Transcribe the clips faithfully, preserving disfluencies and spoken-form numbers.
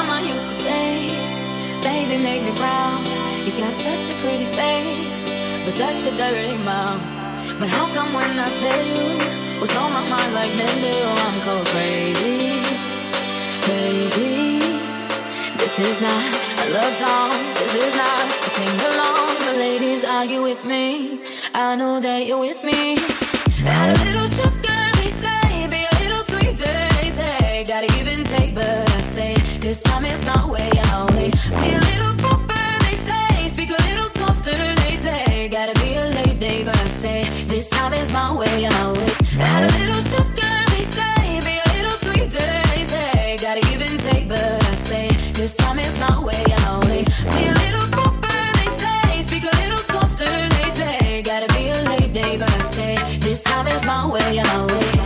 mama used to say, baby, make me proud. You got such a pretty face, but such a dirty mouth. But how come when I tell you what's on my mind like men do, I'm cold crazy, crazy. This is not a love song, this is not a sing-along. But ladies, are you with me? I know that you're with me. Add a little sugar, they say, be a little sweeter, they say. Gotta give and take, but I say, this time it's my way, I'll wait. Be a little proper, they say, speak a little softer, they say. Gotta be a lady, but I say, this time it's my way, I'll wait. Add a little sugar, they say, be a little sweeter, they say. Gotta give and take, but I say, this time it's my way, I'll wait. Be a little proper, they say, speak a little softer, they say. Gotta be a lady, but I say, this time is my way, I'll wait.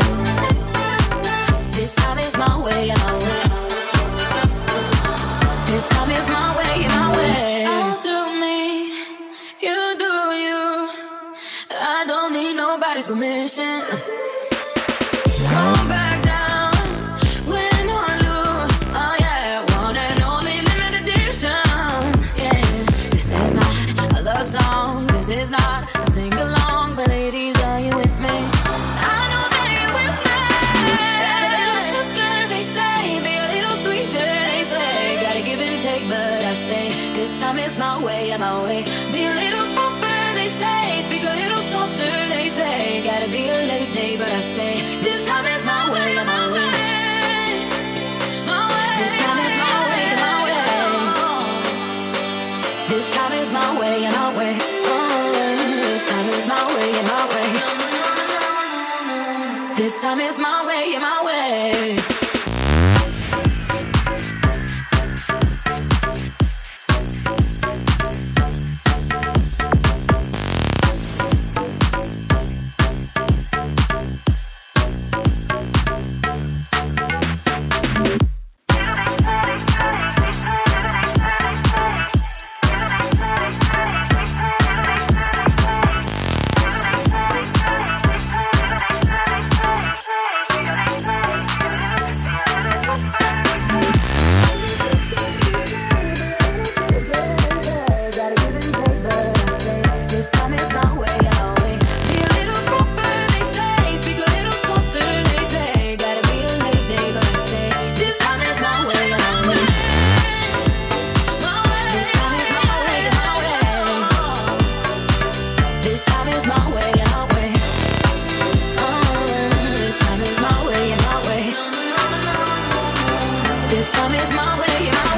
This time is my way, I'll wait. This time is my way, my way. All through me, you do you. I don't need nobody's permission. Come back down when I lose. Oh yeah, one and only limited edition. Yeah, this is not a love song, this is not a sing-along. But ladies, are you with me? I know that you're with me. Add a little sugar, they say, be a little sweeter, they say. Gotta give and take, but I say, this time it's my way, my way. Be a little proper, they say, speak a little softer, they say. Gotta be a lady, but I say, this time is my way, my way. My way. This time is my way, my way. This time is my way, my way. This time is my way, my way. This time is my way, my way. This time is my way, my